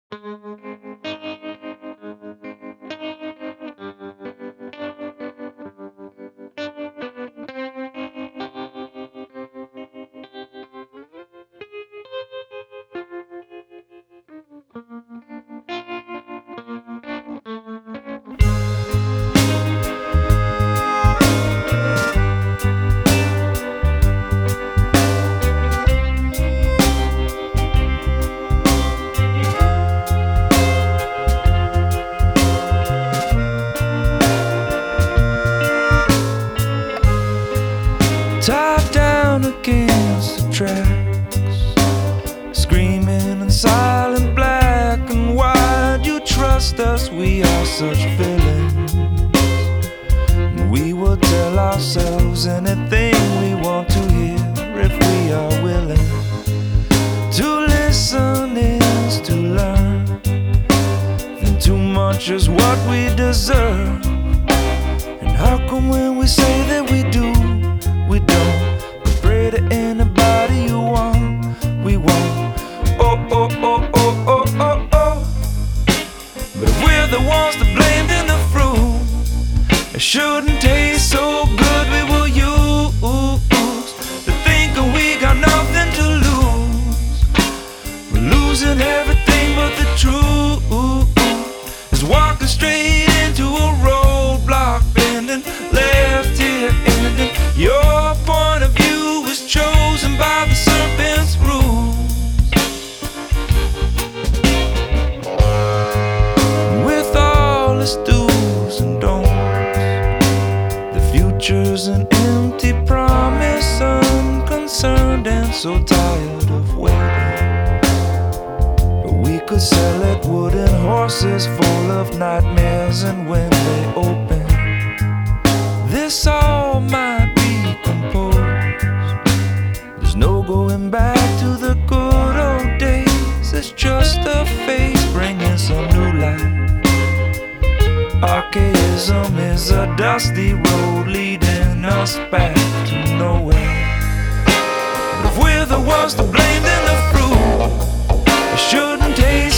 Tied down against the tracks, screaming in silent black and white. You trust us, we are such villains. We will tell ourselves anything we want to hear if we are willing. To listen is to learn, and too much is what we deserve. And how come when we say that we do, we don't? We pray to anybody you want, we won't. Oh, oh, oh, oh, oh, oh, oh. But if we're the ones to blame, then the fruit, it shouldn't taste so good. We will use the thinking we got nothing to lose. We're losing everything, but the truth is walking straight into a roadblock, bending left here, ending. Your point of view is chosen by the serpent's rules. With all its do's and don'ts, the future's an empty promise, unconcerned and so tired of waiting. But we could sell it wooden horses full of nightmares, and when they open, this all might be composed. There's no going back to the good old days. It's just a phase bringing some new life. Archaism is a dusty road leading us back to nowhere. But if we're the ones to blame, then the fruit, it shouldn't taste